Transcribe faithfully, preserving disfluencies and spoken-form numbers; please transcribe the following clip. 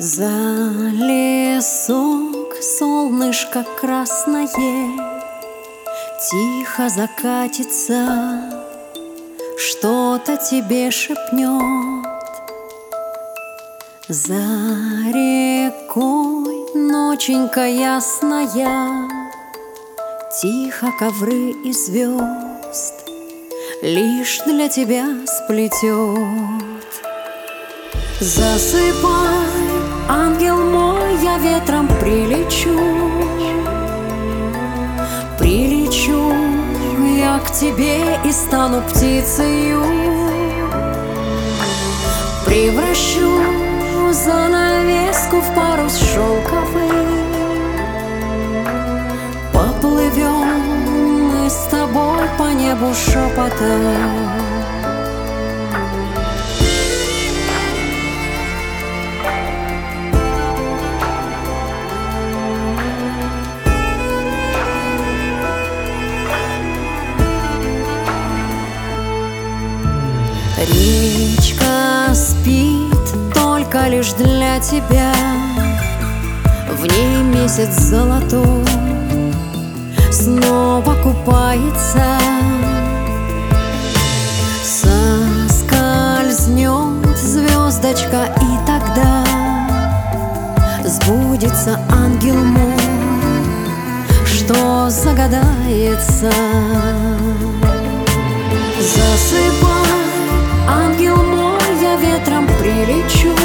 За лесок солнышко красное тихо закатится, что-то тебе шепнет. За рекой ноченька ясная, тихо ковры и звезд лишь для тебя сплетет. Засыпай, ангел мой, я ветром прилечу, прилечу я к тебе и стану птицею, превращу занавеску в парус шелковый. Поплывем мы с тобой по небу шепотом. Речка спит только лишь для тебя, в ней месяц золотой снова купается. Соскользнет звездочка, и тогда сбудется, ангел мой, что загадается. Засыпай, ангел мой, я ветром прилечу,